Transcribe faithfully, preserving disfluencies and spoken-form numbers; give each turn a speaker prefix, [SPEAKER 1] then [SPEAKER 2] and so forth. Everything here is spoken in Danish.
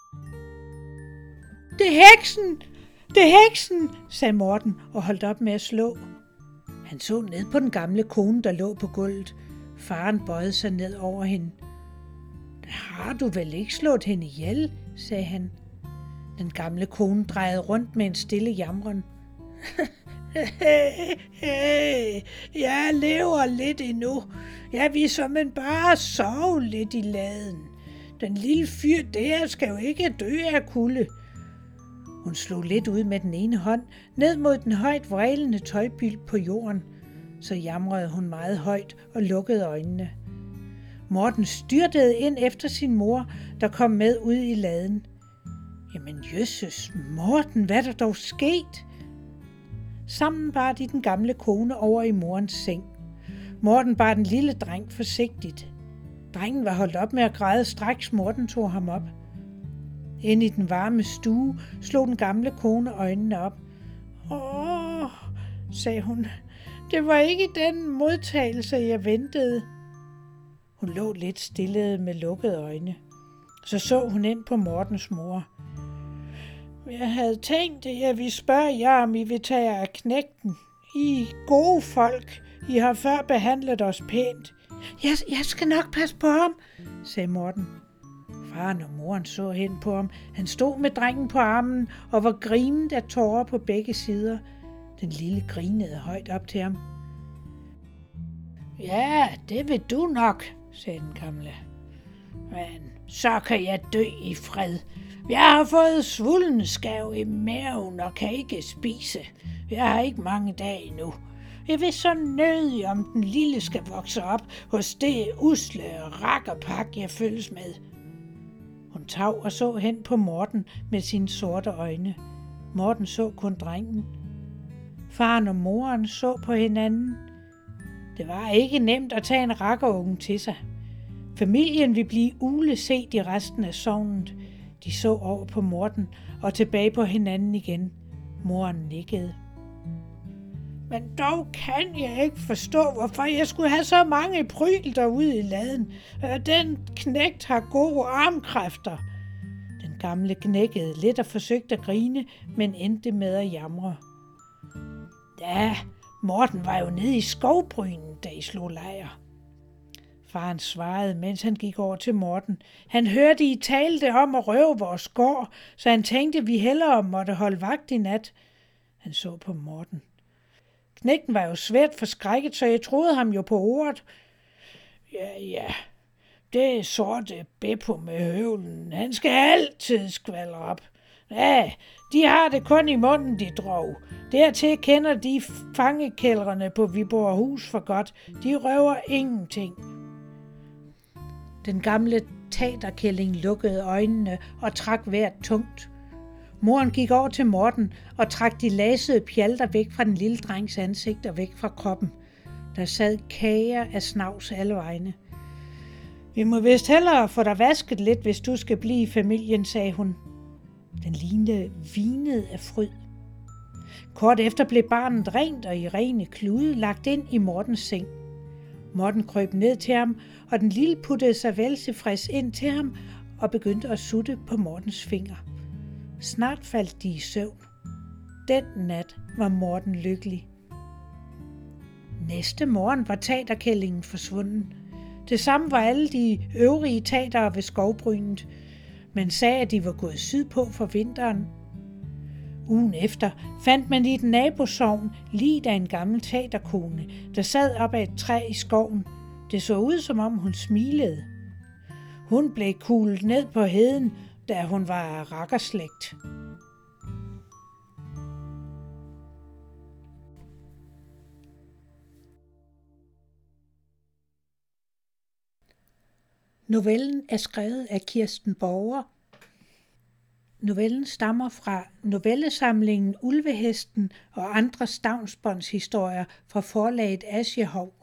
[SPEAKER 1] Det er heksen! Det er heksen, sagde Morten og holdt op med at slå. Han så ned på den gamle kone, der lå på gulvet. Faren bøjede sig ned over hende. Har du vel ikke slået hende ihjel, sagde han. Den gamle kone drejede rundt med en stille jamren. Jeg lever lidt endnu. Jeg vil såmænd bare sove lidt i laden. Den lille fyr der skal jo ikke dø af kulde. Hun slog lidt ud med den ene hånd ned mod den højt vrælende tøjbyld på jorden. Så jamrede hun meget højt og lukkede øjnene. Morten styrtede ind efter sin mor, der kom med ud i laden. Jamen jøsses, Morten, hvad er der dog sket? Sammen bar de den gamle kone over i morens seng. Morten bar den lille dreng forsigtigt. Drengen var holdt op med at græde, straks Morten tog ham op. Ind i den varme stue slog den gamle kone øjnene op. Åh, sagde hun, det var ikke den modtagelse, jeg ventede. Hun lå lidt stille med lukkede øjne. Så så hun ind på Mortens mor. Jeg havde tænkt, at jeg ville spørge jer, om I vil tage af knægten. I er gode folk. I har før behandlet os pænt. Jeg, jeg skal nok passe på ham, sagde Morten. Faren og moren så hen på ham. Han stod med drengen på armen og var grinet af tårer på begge sider. Den lille grinede højt op til ham. Ja, det vil du nok, sagde den gamle. Men så kan jeg dø i fred. Jeg har fået svuldenskav i maven og kan ikke spise. Jeg har ikke mange dage endnu. Jeg vil så nødig, om den lille skal vokse op hos det usle rakkerpak, jeg følges med. Hun tav og så hen på Morten med sine sorte øjne. Morten så kun drengen. Faren og moren så på hinanden. Det var ikke nemt at tage en rakkerunge til sig. Familien ville blive uleset i resten af sognet. De så over på Morten og tilbage på hinanden igen. Moren nikkede. Men dog kan jeg ikke forstå, hvorfor jeg skulle have så mange pryl derude i laden. Den knægt har gode armkræfter. Den gamle knækkede lidt og forsøgte at grine, men endte med at jamre. Ja, Morten var jo nede i skovbrynen, da I slog lejr. Faren svarede, mens han gik over til Morten. Han hørte, I talte om at røve vores gård, så han tænkte, vi hellere måtte holde vagt i nat. Han så på Morten. Knægten var jo svært forskrækket, så jeg troede ham jo på ordet. Ja, ja, det er sorte Beppo med høvlen. Han skal altid skvalre op. Ja, de har det kun i munden, de drog. Dertil kender de fangekældrene på Viborghus for godt. De røver ingenting. Den gamle taterkælling lukkede øjnene og trak vejret tungt. Moren gik over til Morten og trak de lasede pjalter væk fra den lille drengs ansigt og væk fra kroppen. Der sad kager af snavs alle vegne. Vi må vist hellere få dig vasket lidt, hvis du skal blive i familien, sagde hun. Den lignede vinede af fryd. Kort efter blev barnet rent og i rene klude lagt ind i Mortens seng. Morten krøb ned til ham, og den lille puttede sig vel tilfreds ind til ham og begyndte at sutte på Mortens finger. Snart faldt de i søvn. Den nat var Morten lykkelig. Næste morgen var taterkællingen forsvunden. Det samme var alle de øvrige tatere ved skovbrynet. Man sagde, at de var gået sydpå for vinteren. Ugen efter fandt man i et nabosogn liget af en gammel taterkone, der sad op ad et træ i skoven. Det så ud, som om hun smilede. Hun blev kuglet ned på heden, da hun var af rakkerslægt. Novellen er skrevet af Kirsten Borger. Novellen stammer fra novellesamlingen Ulvehesten og andre stavnsbåndshistorier fra forlaget Aschehov.